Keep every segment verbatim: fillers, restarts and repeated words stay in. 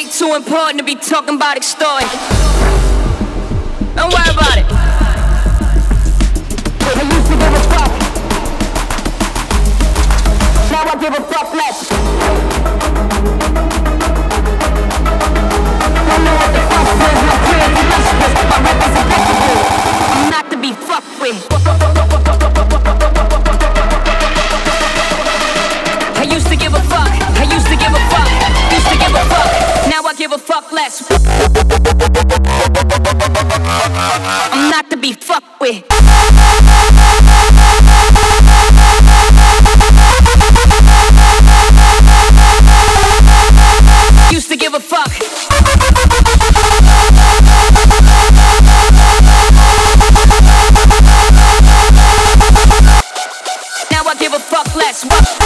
Shit too important to be talking about extorting. Don't worry about it. I used to give a fuck. Now I give a fuck less. I know what the fuck is my crazy illustrious. My representable. I'm not to be fucked with. I used to give a fuck. I used to give a fuck. Used to give a fuck. Now I give a fuck less. I'm not to be fucked with. Used to give a fuck. Now I give a fuck less.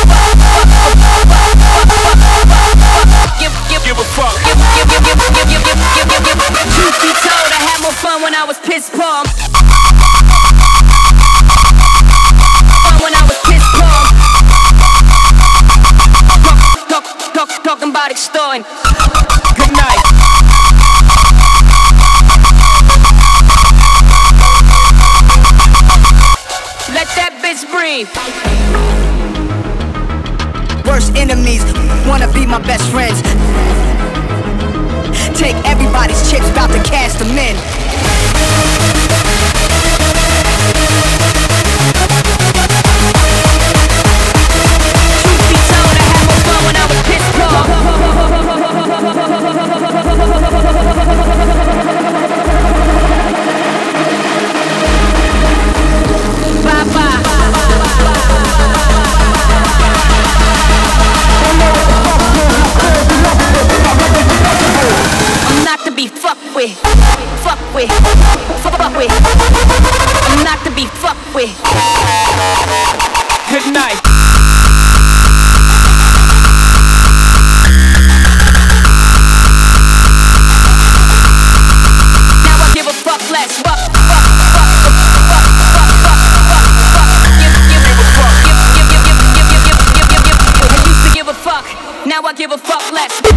Give, give, give a fuck. Give, give, give, give, give, give, give, give, give, give, give. Truth be told, I had more fun when I was pissed poor. When I was pissed poor. Talk, talk, talk, talking about extorting. Good night. Let that bitch breathe. Worst enemies wanna be my best friends. Take everybody's chips, bout to cash them in. Truth be told, I had more fun when I was pissed off. Bye bye. I'm not to be fucked with. Fuck with. Fuck with. I'm not to be fucked with. Good night. Now I give a fuck less. Fuck, fuck, fuck, fuck, fuck, fuck, fuck, fuck. Give, give, give a fuck. Give, give, give, give, give, give, give, give, give, give. I used to give a fuck. Now I give a fuck less.